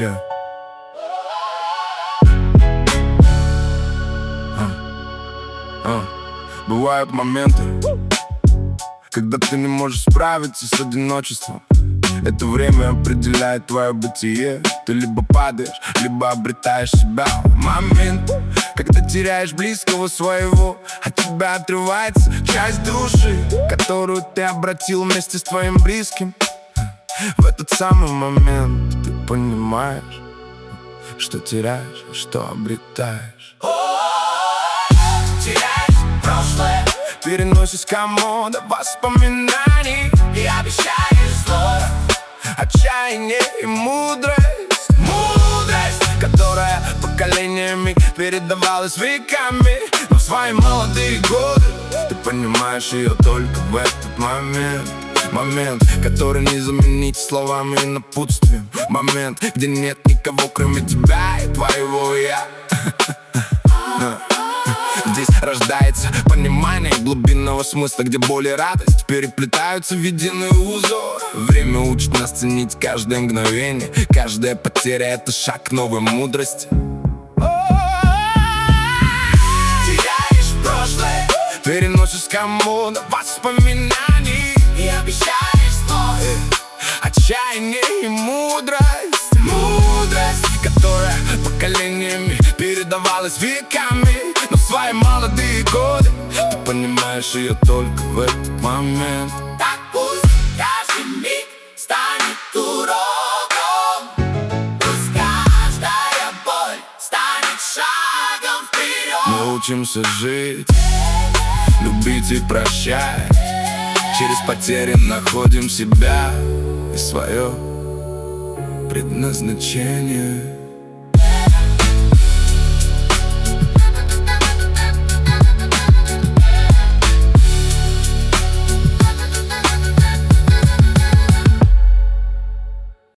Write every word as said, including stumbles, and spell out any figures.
Yeah. А. А. Бывают моменты, когда ты не можешь справиться с одиночеством. Это время определяет твое бытие. Ты либо падаешь, либо обретаешь себя. Момент, когда теряешь близкого своего, от тебя отрывается часть души, которую ты обратил вместе с твоим близким. В этот самый момент ты понимаешь, что теряешь, что обретаешь. Теряешь прошлое, переносишь комода воспоминаний и обещаешь зло, отчаяние и мудрость. Мудрость, которая поколениями передавалась веками. Но в свои молодые годы ты понимаешь ее только в этот момент. Момент, который не заменить словами и напутствием. Момент, где нет никого, кроме тебя и твоего я. Здесь рождается понимание глубинного смысла, где боль и радость переплетаются в единый узор. Время учит нас ценить каждое мгновение. Каждая потеря — это шаг к новой мудрости. теряешь прошлое, переносишь комода воспоминаний и обещаешь зло, отчаяние и мудрость. Мудрость, которая поколениями передавалась веками. Но в свои молодые годы ты понимаешь ее только в этот момент. так пусть каждый миг станет уроком, пусть каждая боль станет шагом вперед. Мы учимся жить, любить и прощать. Через потери находим себя и свое предназначение.